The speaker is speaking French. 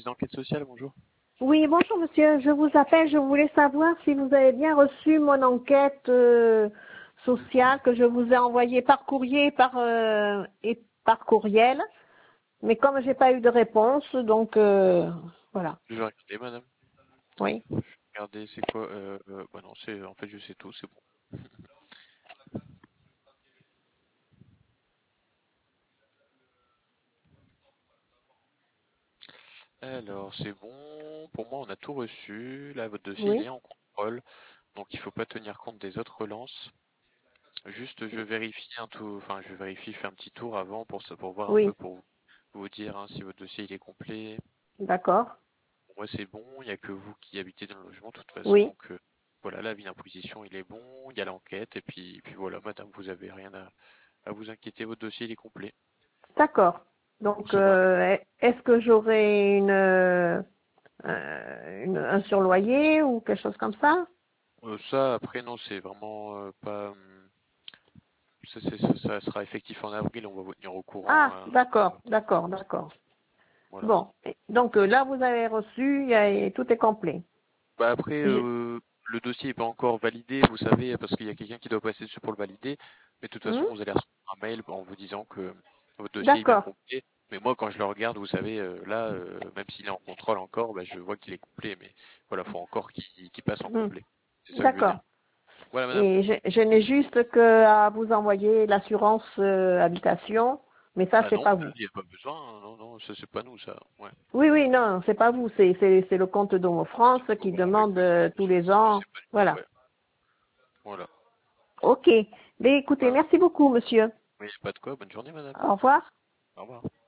d'enquête sociale, bonjour. Oui, bonjour monsieur, je vous appelle, je voulais savoir si vous avez bien reçu mon enquête sociale que je vous ai envoyée par courrier et par courriel, mais comme j'ai pas eu de réponse, donc voilà. Je vais regarder, madame. Oui. Je vais regarder, c'est quoi bah non, en fait, je sais tout, c'est bon. Alors, c'est bon. Pour moi, on a tout reçu. Là, votre dossier, il Oui. est en contrôle. Donc, il faut pas tenir compte des autres relances. Juste, je vérifie je vérifie, je fais un petit tour avant pour voir un peu, Oui. pour vous dire hein, si votre dossier, il est complet. D'accord. Pour moi, c'est bon. Il n'y a que vous qui habitez dans le logement, de toute façon. Oui. Donc, voilà, l'avis d'imposition, il est bon. Il y a l'enquête. Et puis voilà, madame, vous avez rien à vous inquiéter. Votre dossier, il est complet. D'accord. Donc Ça va. est-ce que j'aurai un surloyer ou quelque chose comme ça? Ça, après, non, c'est vraiment pas. Ça sera effectif en avril, on va vous tenir au courant. Ah, d'accord, d'accord, d'accord. Voilà. Bon, donc là vous avez reçu, tout est complet. Bah après, Je- le dossier n'est pas encore validé, vous savez, parce qu'il y a quelqu'un qui doit passer dessus pour le valider. Mais de toute façon, Hmm. vous allez recevoir un mail en vous disant que votre dossier est bien D'accord. complet. Mais moi, quand je le regarde, vous savez, là, même s'il est en contrôle encore, bah, je vois qu'il est complet. Mais voilà, faut encore qu'il passe en Hmm. complet. C'est ça que je veux dire. D'accord. Voilà, madame. Et je n'ai juste que à vous envoyer l'assurance habitation, mais ça Ah c'est non, pas madame, vous. il n'y a pas besoin. Hein. Non, non, ça c'est pas nous, ça. Ouais. Oui, oui, non, c'est pas vous, c'est le compte d'Homo France qui Voilà, oui, demande oui. tous les Moi, ans. c'est pas du tout, Voilà. ouais. Voilà. Ok. Mais écoutez, Voilà. merci beaucoup, monsieur. Oui, pas de quoi. Bonne journée, madame. Au revoir. Au revoir.